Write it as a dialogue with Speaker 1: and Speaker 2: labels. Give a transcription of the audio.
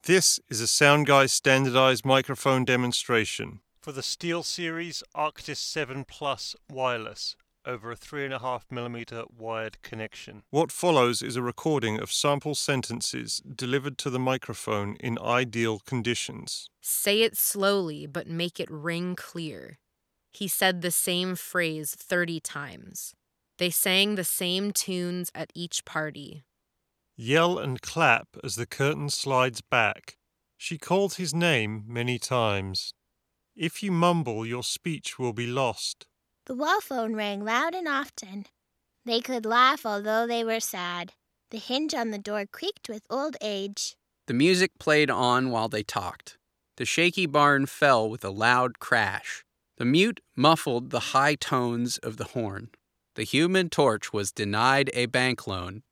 Speaker 1: This is a Soundguy standardized microphone demonstration
Speaker 2: for the SteelSeries Arctis 7 Plus wireless over a 3.5mm wired connection.
Speaker 1: What follows is a recording of sample sentences delivered to the microphone in ideal conditions.
Speaker 3: Say it slowly, but make it ring clear. He said the same phrase 30 times. They sang the same tunes at each party.
Speaker 1: Yell and clap as the curtain slides back. She called his name many times. If you mumble, your speech will be lost.
Speaker 4: The wall phone rang loud and often. They could laugh although they were sad. The hinge on the door creaked with old age.
Speaker 5: The music played on while they talked. The shaky barn fell with a loud crash. The mute muffled the high tones of the horn. The Human Torch was denied a bank loan